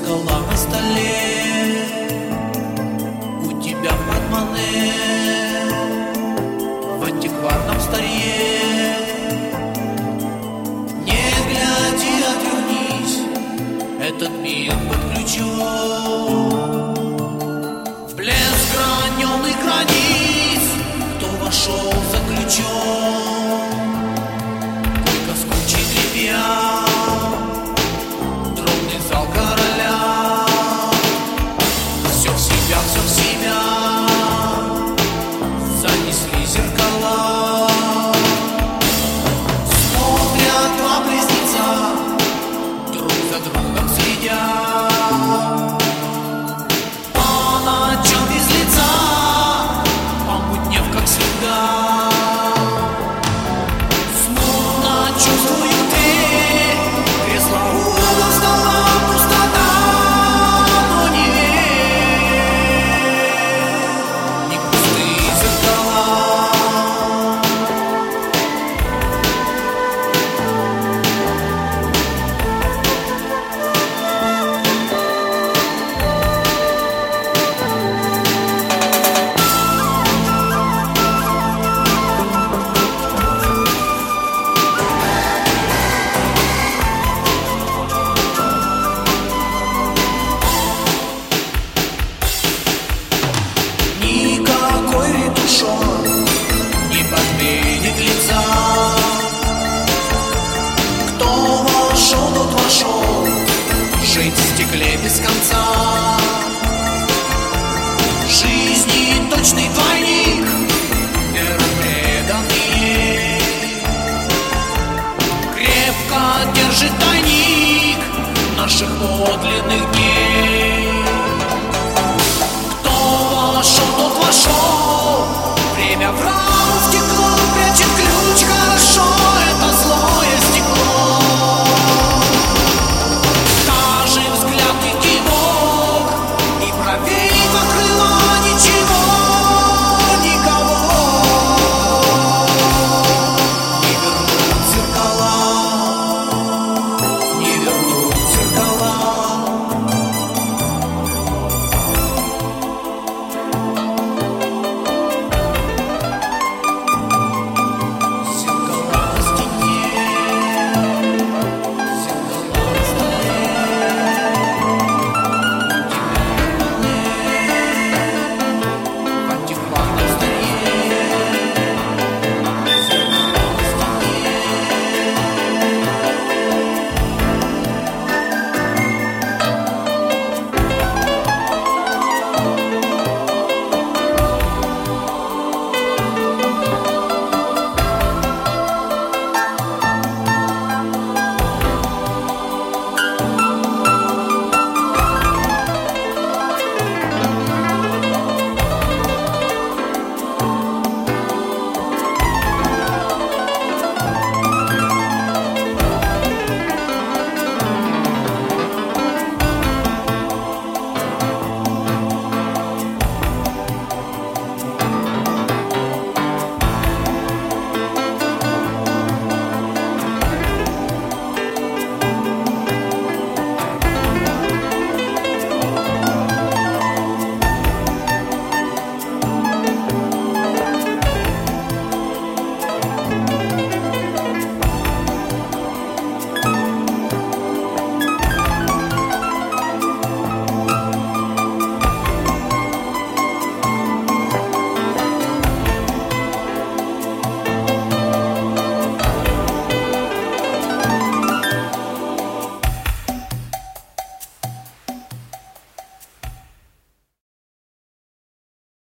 зеркала на столе, у тебя портмоне в антикварном старье. Не гляди, отвернись, этот мир под ключом. Блеск граненых границ, кто вошел за ключом. Койка с кучей тряпья, дробный зал короля. Все в себя, занесли зеркала. Смотрят два близнеца, друг за другом следя. По ночам без лица, помутнев как всегда. Смутно чувствую ты, кресло угол стола, пустота. Но не верь, не пустые зеркала. Никакой ретушер не подменит лица. Кто вошел, тот вошел, жить в стекле без конца. Жизни точный двойник, веру преданный, крепко держит тайник наших подлинных дней.